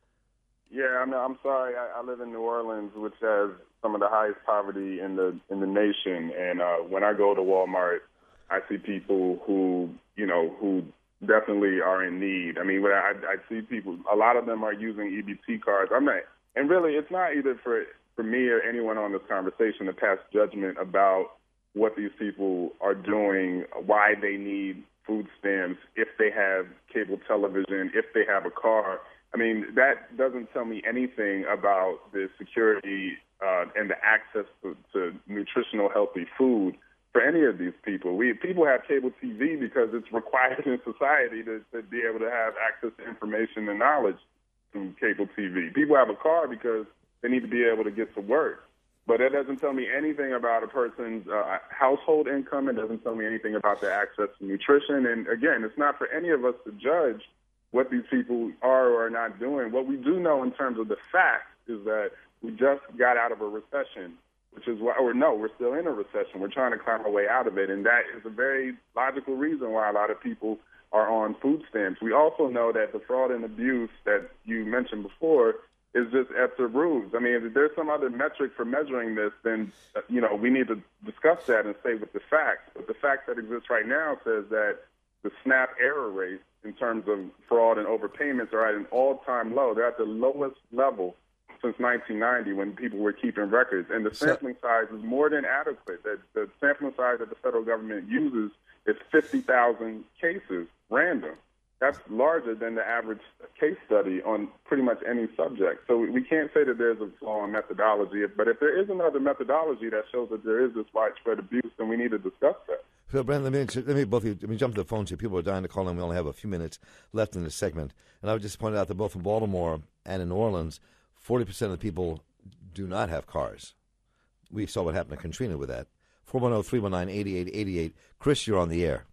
[SPEAKER 9] Yeah, I'm, I'm sorry. I, I live in New Orleans, which has some of the highest poverty in the in the nation. And uh, when I go to Walmart, I see people who, you know, who definitely are in need. I mean, when I, I see people, a lot of them are using E B T cards. I'm not, and really, it's not either for for me or anyone on this conversation to pass judgment about what these people are doing, why they need food stamps, if they have cable television, if they have a car. I mean, that doesn't tell me anything about the security uh, and the access to, to nutritional, healthy food for any of these people. We people have cable T V because it's required in society to, to be able to have access to information and knowledge through cable T V. People have a car because they need to be able to get to work. But that doesn't tell me anything about a person's uh, household income. It doesn't tell me anything about their access to nutrition. And again, it's not for any of us to judge what these people are or are not doing. What we do know in terms of the facts is that we just got out of a recession, which is why, or no, we're still in a recession. We're trying to climb our way out of it. And that is a very logical reason why a lot of people are on food stamps. We also know that the fraud and abuse that you mentioned before is just at the roots. I mean, if there's some other metric for measuring this, then, you know, we need to discuss that and say with the facts. But the fact that exists right now says that the SNAP error rate in terms of fraud and overpayments are at an all-time low. They're at the lowest level since nineteen ninety when people were keeping records. And the sampling size is more than adequate. The, the sampling size that the federal government uses is fifty thousand cases, random. That's larger than the average case study on pretty much any subject. So we can't say that there's a flaw in methodology. But if there is another methodology that shows that there is this widespread abuse, then we need to discuss that.
[SPEAKER 1] So, Brandon, let me, let me both of you, let me jump to the phones here. People are dying to call in. We only have a few minutes left in this segment. And I would just point out that both in Baltimore and in New Orleans, forty percent of the people do not have cars. We saw what happened to Katrina with that. four one zero, three one nine, eight eight eight eight. Chris, you're on the air.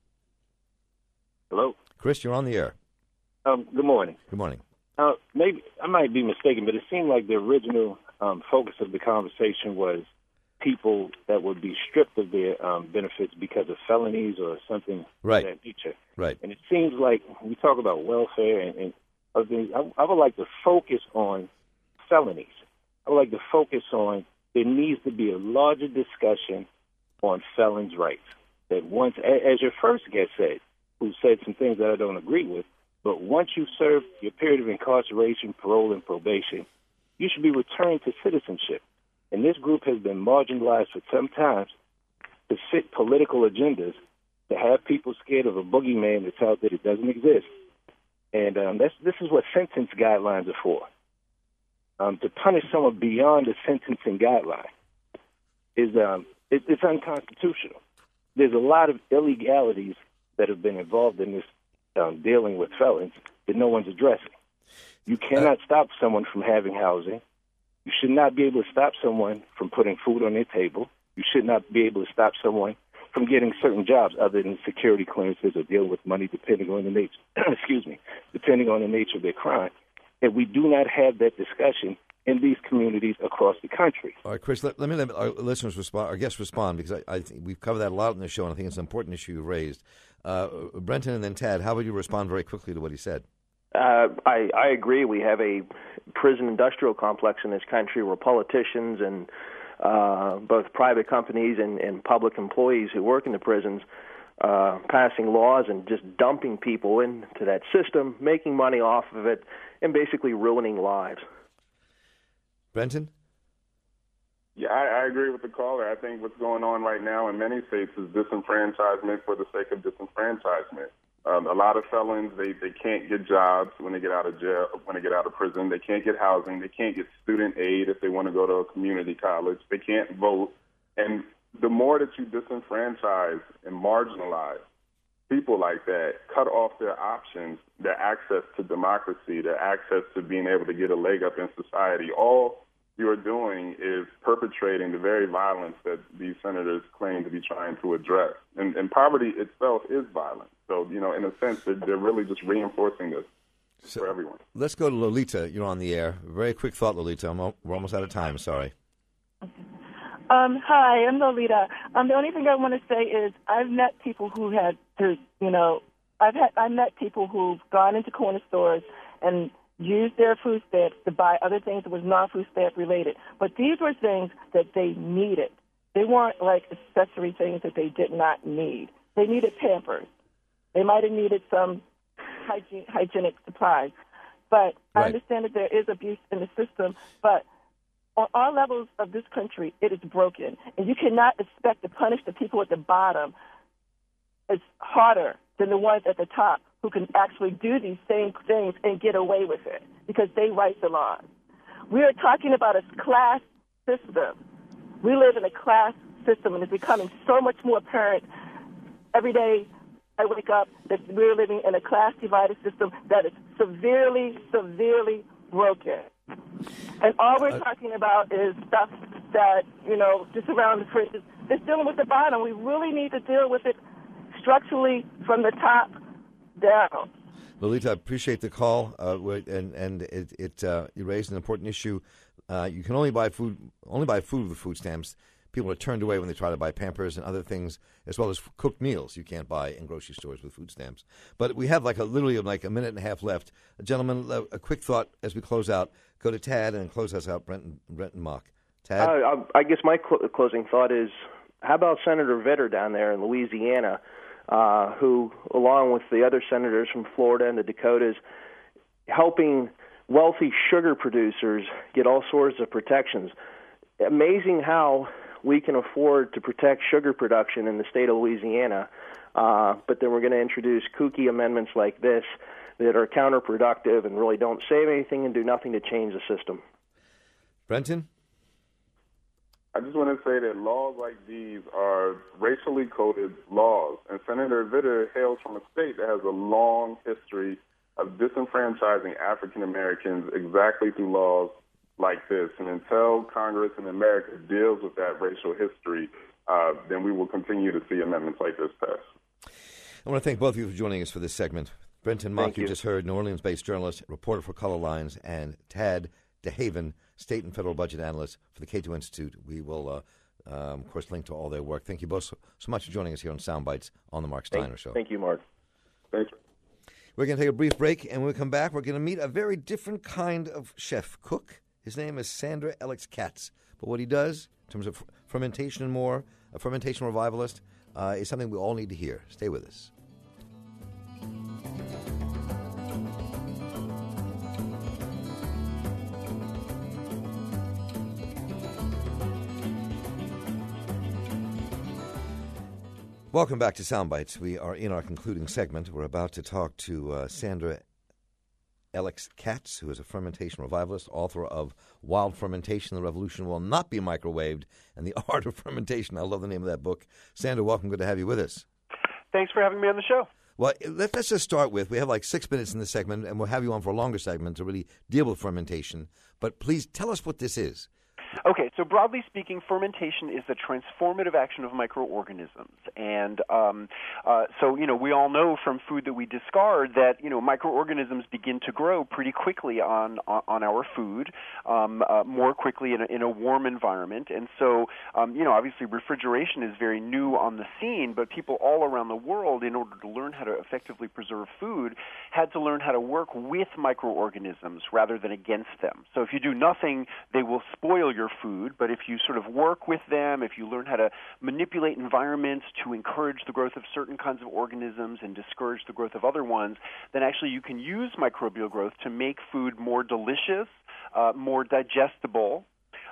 [SPEAKER 10] Hello?
[SPEAKER 1] Chris, you're on the air.
[SPEAKER 10] Um, good morning.
[SPEAKER 1] Good morning.
[SPEAKER 10] Uh, maybe I might be mistaken, but it seemed like the original um, focus of the conversation was people that would be stripped of their um, benefits because of felonies or something
[SPEAKER 1] Right.
[SPEAKER 10] of that nature.
[SPEAKER 1] Right.
[SPEAKER 10] And it seems like when we talk about welfare and, and other things, I, I would like to focus on felonies. I would like to focus on there needs to be a larger discussion on felons' rights. That once, as your first guest said, who said some things that I don't agree with, but once you serve your period of incarceration, parole, and probation, you should be returned to citizenship. And this group has been marginalized for some time to fit political agendas, to have people scared of a boogeyman that's out there that doesn't exist. And um, that's, this is what sentence guidelines are for. Um, to punish someone beyond the sentencing guideline is um, it, it's unconstitutional. There's a lot of illegalities that have been involved in this um, dealing with felons that no one's addressing. You cannot stop someone from having housing. You should not be able to stop someone from putting food on their table. You should not be able to stop someone from getting certain jobs other than security clearances or dealing with money depending on the nature, excuse me, depending on the nature of their crime. And we do not have that discussion in these communities across the country.
[SPEAKER 1] All right, Chris, let, let me let our listeners respond, our guests respond, because I, I think we've covered that a lot in the show, and I think it's an important issue you raised. Uh, Brenton and then Tad, how would you respond very quickly to what he said?
[SPEAKER 8] Uh, I, I agree. We have a prison industrial complex in this country where politicians and uh, both private companies and, and public employees who work in the prisons uh, passing laws and just dumping people into that system, making money off of it, and basically ruining lives.
[SPEAKER 1] Brenton?
[SPEAKER 9] Yeah, I, I agree with the caller. I think what's going on right now in many states is disenfranchisement for the sake of disenfranchisement. Um, a lot of felons, they, they can't get jobs when they get out of jail, when they get out of prison. They can't get housing. They can't get student aid if they want to go to a community college. They can't vote. And the more that you disenfranchise and marginalize people like that, cut off their options, their access to democracy, their access to being able to get a leg up in society, all you're doing is perpetrating the very violence that these senators claim to be trying to address. And, and poverty itself is violent. So, you know, in a sense, they're, they're really just reinforcing this so, for everyone.
[SPEAKER 1] Let's go to Lolita. You're on the air. Very quick thought, Lolita. I'm, we're almost out of time. Sorry.
[SPEAKER 11] Um, hi, I'm Lolita. Um, the only thing I want to say is I've met people who had to, you know, I've had I met people who've gone into corner stores and used their food stamps to buy other things that was non-food stamp related. But these were things that they needed. They weren't like accessory things that they did not need. They needed Pampers. They might have needed some hygiene, hygienic supplies. But right. I understand that there is abuse in the system, but on all levels of this country, it is broken. And you cannot expect to punish the people at the bottom as harder than the ones at the top who can actually do these same things and get away with it because they write the laws. We are talking about a class system. We live in a class system, and it's becoming so much more apparent every day I wake up that we're living in a class-divided system that is severely, severely broken. And all we're uh, talking about is stuff that, you know, just around the fringes. It's dealing with the bottom. We really need to deal with it structurally from the top down.
[SPEAKER 1] Lolita, I appreciate the call, uh, and and it, it uh, you raised an important issue. Uh, you can only buy food only buy food with food stamps. People are turned away when they try to buy Pampers and other things, as well as cooked meals you can't buy in grocery stores with food stamps. But we have like a literally like a minute and a half left. Gentlemen, a quick thought as we close out. Go to Tad and close us out, Brenton, Brenton Mock. Tad?
[SPEAKER 8] Uh, I guess my cl- closing thought is, how about Senator Vitter down there in Louisiana, uh, who, along with the other senators from Florida and the Dakotas, helping wealthy sugar producers get all sorts of protections. Amazing how we can afford to protect sugar production in the state of Louisiana, uh, but then we're going to introduce kooky amendments like this that are counterproductive and really don't save anything and do nothing to change the system.
[SPEAKER 1] Brenton?
[SPEAKER 9] I just want to say that laws like these are racially coded laws, and Senator Vitter hails from a state that has a long history of disenfranchising African Americans exactly through laws like this. And until Congress in America deals with that racial history, uh, then we will continue to see amendments like this pass.
[SPEAKER 1] I want to thank both of you for joining us for this segment. Brenton Mock, you.
[SPEAKER 8] you
[SPEAKER 1] just heard, New Orleans-based journalist, reporter for Color Lines, and Tad DeHaven, state and federal budget analyst for the Cato Institute. We will, uh, um, of course, link to all their work. Thank you both so, so much for joining us here on Soundbites on the Mark Steiner
[SPEAKER 8] thank,
[SPEAKER 1] Show.
[SPEAKER 8] Thank you, Mark.
[SPEAKER 9] Thank you.
[SPEAKER 1] We're going to take a brief break, and when we come back, we're going to meet a very different kind of chef, cook. His name is Sandra Alex Katz. But what he does, in terms of fermentation and more, a fermentation revivalist, uh, is something we all need to hear. Stay with us. Welcome back to Soundbites. We are in our concluding segment. We're about to talk to uh, Sandra Alex Katz, who is a fermentation revivalist, author of Wild Fermentation, The Revolution Will Not Be Microwaved, and The Art of Fermentation. I love the name of that book. Sandra, welcome. Good to have you with us.
[SPEAKER 12] Thanks for having me on the show.
[SPEAKER 1] Well, let's just start with, we have like six minutes in this segment, and we'll have you on for a longer segment to really deal with fermentation. But please tell us what this is.
[SPEAKER 12] Okay, so broadly speaking, fermentation is the transformative action of microorganisms. And um, uh, so, you know, we all know from food that we discard that, you know, microorganisms begin to grow pretty quickly on, on, on our food, um, uh, more quickly in a, in a warm environment. And so, um, you know, obviously refrigeration is very new on the scene, but people all around the world, in order to learn how to effectively preserve food, had to learn how to work with microorganisms rather than against them. So if you do nothing, they will spoil your food, but if you sort of work with them, if you learn how to manipulate environments to encourage the growth of certain kinds of organisms and discourage the growth of other ones, then actually you can use microbial growth to make food more delicious, uh, more digestible,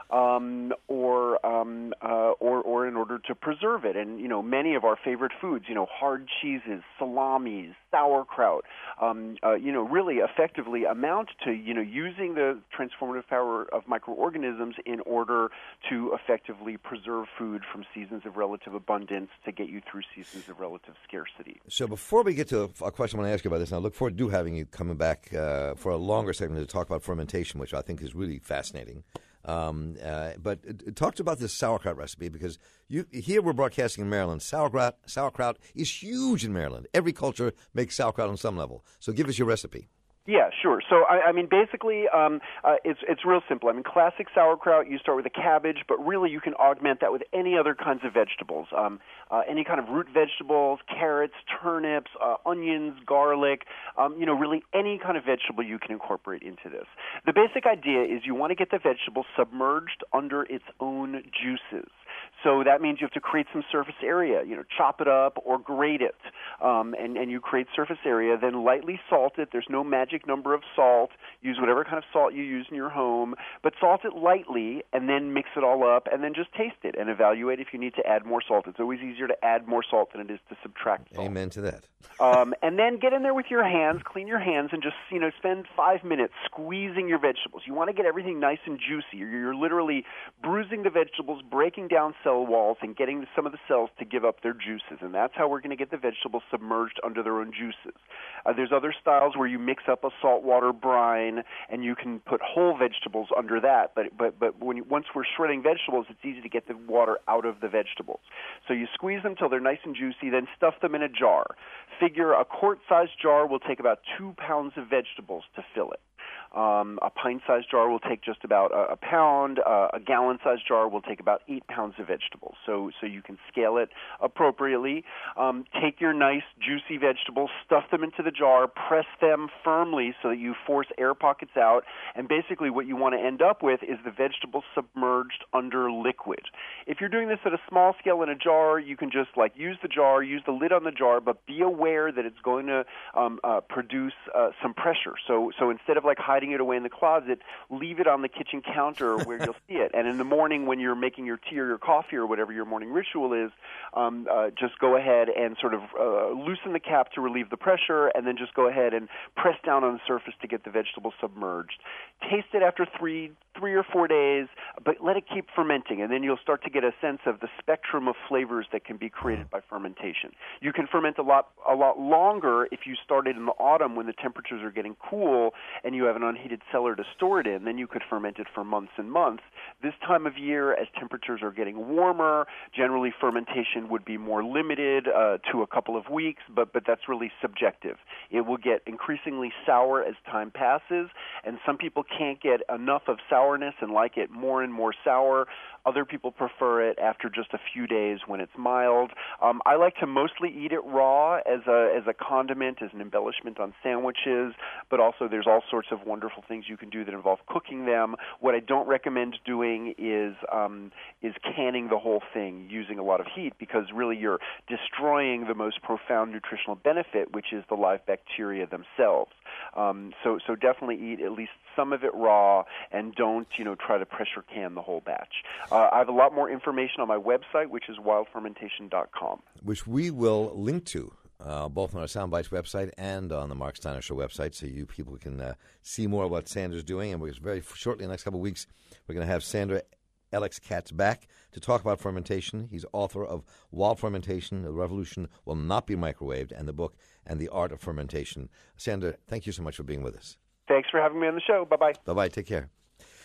[SPEAKER 12] Um, or, um, uh, or or in order to preserve it. And, you know, many of our favorite foods, you know, hard cheeses, salamis, sauerkraut, um, uh, you know, really effectively amount to, you know, using the transformative power of microorganisms in order to effectively preserve food from seasons of relative abundance to get you through seasons of relative scarcity.
[SPEAKER 1] So before we get to a question I want to ask you about this, and I look forward to having you coming back uh, for a longer segment to talk about fermentation, which I think is really fascinating. Um, uh, but uh, talk about this sauerkraut recipe, because you here we're broadcasting in Maryland. Sauerkraut, sauerkraut is huge in Maryland. Every culture makes sauerkraut on some level. So give us your recipe.
[SPEAKER 12] Yeah, sure. So, I, I mean, basically, um, uh, it's it's real simple. I mean, classic sauerkraut, you start with a cabbage, but really you can augment that with any other kinds of vegetables, um, uh, any kind of root vegetables, carrots, turnips, uh, onions, garlic, um, you know, really any kind of vegetable you can incorporate into this. The basic idea is you want to get the vegetable submerged under its own juices. So that means you have to create some surface area, you know, chop it up or grate it, um, and, and you create surface area, then lightly salt it. There's no magic number of salt. Use whatever kind of salt you use in your home, but salt it lightly and then mix it all up and then just taste it and evaluate if you need to add more salt. It's always easier to add more salt than it is to subtract salt.
[SPEAKER 1] Amen to that.
[SPEAKER 12] um, and then get in there with your hands, clean your hands, and just, you know, spend five minutes squeezing your vegetables. You want to get everything nice and juicy. You're, you're literally bruising the vegetables, breaking down cell walls, and getting some of the cells to give up their juices. And that's how we're going to get the vegetables submerged under their own juices. Uh, there's other styles where you mix up a saltwater brine, and you can put whole vegetables under that. But but but when you, once we're shredding vegetables, it's easy to get the water out of the vegetables. So you squeeze them till they're nice and juicy, then stuff them in a jar. Figure a quart-sized jar will take about two pounds of vegetables to fill it. Um, a pint-sized jar will take just about a, a pound. Uh, a gallon-sized jar will take about eight pounds of vegetables. So, so you can scale it appropriately. Um, take your nice, juicy vegetables, stuff them into the jar, press them firmly so that you force air pockets out. And basically, what you want to end up with is the vegetables submerged under liquid. If you're doing this at a small scale in a jar, you can just like use the jar, use the lid on the jar, but be aware that it's going to um, uh, produce uh, some pressure. So, so instead of like hiding it away in the closet, leave it on the kitchen counter where you'll see it. And in the morning when you're making your tea or your coffee or whatever your morning ritual is, um, uh, just go ahead and sort of uh, loosen the cap to relieve the pressure, and then just go ahead and press down on the surface to get the vegetables submerged. Taste it after three, three or four days, but let it keep fermenting, and then you'll start to get a sense of the spectrum of flavors that can be created by fermentation. You can ferment a lot, a lot longer if you started in the autumn when the temperatures are getting cool and you have an unheated cellar to store it in. Then you could ferment it for months and months. This time of year, as temperatures are getting warmer, generally fermentation would be more limited uh, to a couple of weeks, but, but that's really subjective. It will get increasingly sour as time passes, and some people can't get enough of sourness and like it more and more sour. Other people prefer it after just a few days when it's mild. Um, I like to mostly eat it raw as a as a condiment, as an embellishment on sandwiches, but also there's all sorts of wonderful things you can do that involve cooking them. What I don't recommend doing is um, is canning the whole thing using a lot of heat, because really you're destroying the most profound nutritional benefit, which is the live bacteria themselves. Um, so so definitely eat at least some of it raw, and don't, you know, try to pressure can the whole batch. Uh, I have a lot more information on my website, which is wild fermentation dot com.
[SPEAKER 1] Which we will link to, uh, both on our Soundbites website and on the Mark Steiner Show website, so you people can uh, see more of what Sandra's doing. And we're very shortly, in the next couple of weeks, we're going to have Sandra Elix-Katz back to talk about fermentation. He's author of Wild Fermentation, The Revolution Will Not Be Microwaved, and the book And the Art of Fermentation. Sandra, thank you so much for being with us.
[SPEAKER 12] Thanks for having me on the show. Bye-bye.
[SPEAKER 1] Bye-bye. Take care.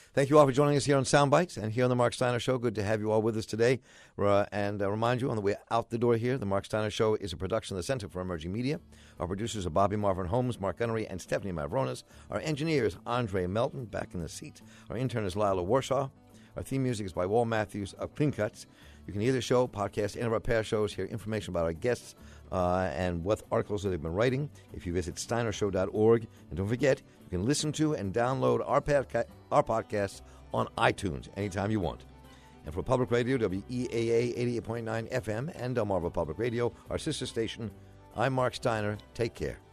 [SPEAKER 1] Thank you all for joining us here on Soundbites and here on the Mark Steiner Show. Good to have you all with us today. Uh, and uh, remind you on the way out the door here, the Mark Steiner Show is a production of the Center for Emerging Media. Our producers are Bobby Marvin Holmes, Mark Gunnery, and Stephanie Mavronis. Our engineer is Andre Melton, back in the seat. Our intern is Lila Warshaw. Our theme music is by Wal Matthews of Clean Cuts. You can hear the show, podcast, any of our past shows, hear information about our guests, uh, and what articles that they've been writing if you visit steiner show dot org. And don't forget, you can listen to and download our, podca- our podcasts on iTunes anytime you want. And for Public Radio, W E A A eighty-eight point nine F M and Delmarva Public Radio, our sister station, I'm Mark Steiner. Take care.